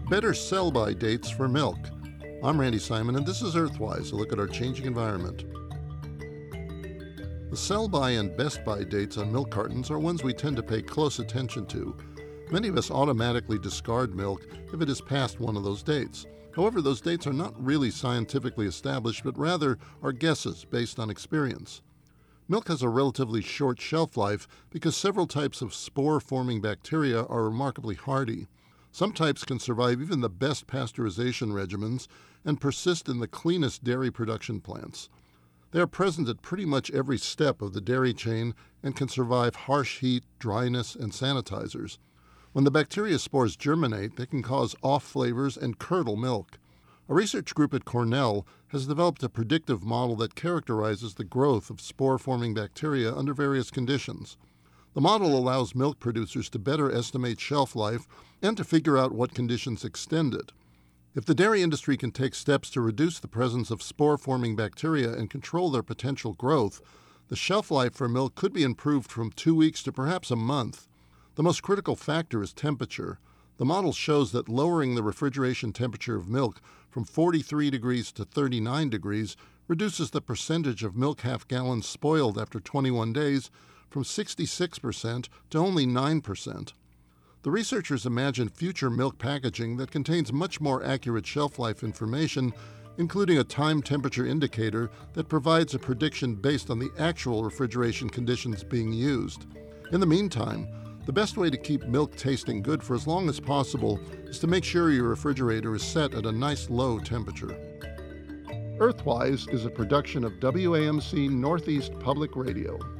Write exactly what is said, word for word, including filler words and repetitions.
Better sell-by dates for milk. I'm Randy Simon, and this is Earthwise, a look at our changing environment. The sell-by and best-by dates on milk cartons are ones we tend to pay close attention to. Many of us automatically discard milk if it is past one of those dates. However, those dates are not really scientifically established, but rather are guesses based on experience. Milk has a relatively short shelf life because several types of spore-forming bacteria are remarkably hardy. Some types can survive even the best pasteurization regimens and persist in the cleanest dairy production plants. They are present at pretty much every step of the dairy chain and can survive harsh heat, dryness, and sanitizers. When the bacteria spores germinate, they can cause off flavors and curdle milk. A research group at Cornell has developed a predictive model that characterizes the growth of spore-forming bacteria under various conditions. The model allows milk producers to better estimate shelf life and to figure out what conditions extend it. If the dairy industry can take steps to reduce the presence of spore-forming bacteria and control their potential growth, the shelf life for milk could be improved from two weeks to perhaps a month. The most critical factor is temperature. The model shows that lowering the refrigeration temperature of milk from forty-three degrees to thirty-nine degrees reduces the percentage of milk half-gallons spoiled after twenty-one days from sixty-six percent to only nine percent. The researchers imagine future milk packaging that contains much more accurate shelf life information, including a time temperature indicator that provides a prediction based on the actual refrigeration conditions being used. In the meantime, the best way to keep milk tasting good for as long as possible is to make sure your refrigerator is set at a nice low temperature. Earthwise is a production of W A M C Northeast Public Radio.